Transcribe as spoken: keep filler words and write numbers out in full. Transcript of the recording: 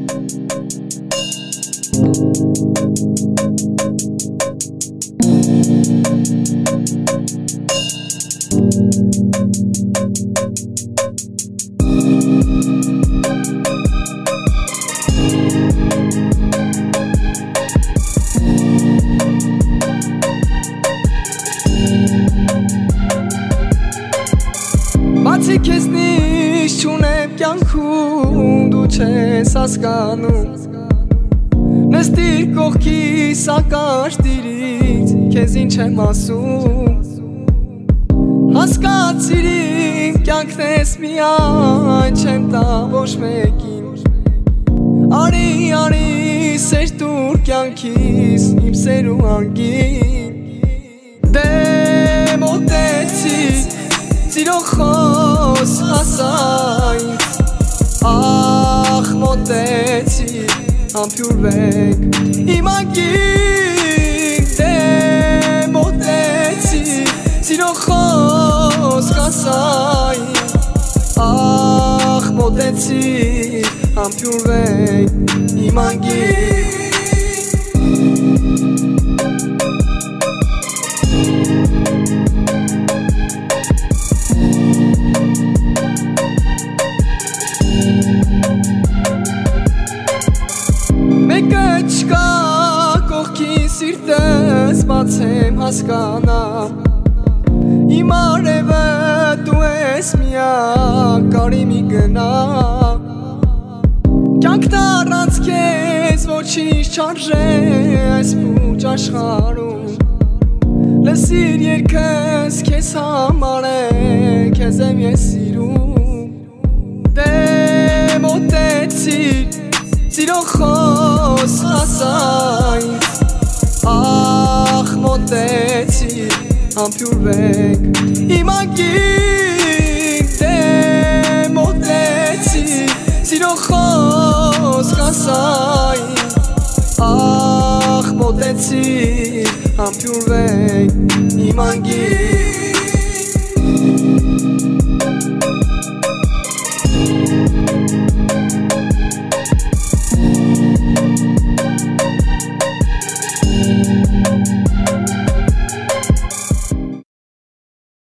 Բացի քեզնից չունեմ կյանքում դու չես հասկանում Նստիր կողքիս ակաշտիրից քեզ ինչ եմ ասում Հասկացիր կյանքն ես միայն չեմ տա ոչ մեկին Արի արի սեր տուր կյանքիս իմ սերուհանգին Դե մոտեցի Սիրո խոս ասային Ախ մոտեցի Համբյուրվենք իմ անգին Դե մոտեցի Սիրո խոս ասային Ախ մոտեցի Համբյուրվենք իմ անգին Մեկը չկա կողքին սիրտս բացեմ հասկանամ Իմ արևը դու ես միակ կարի մի գնա Կյանքն առանց քեզ ոչինչ չարժե այս փուչ աշխարհում Լսիր երգս քեզ համար է քեզ եմ ես սիրում Դե մոտեցիր Սիրո խոս ասային Ախ մոտեցի Համբյուրվենք իմ անգին Դե մոտեցի Սիրո խոս ասային Ախ մոտեցի Համբյուրվենք իմ անգին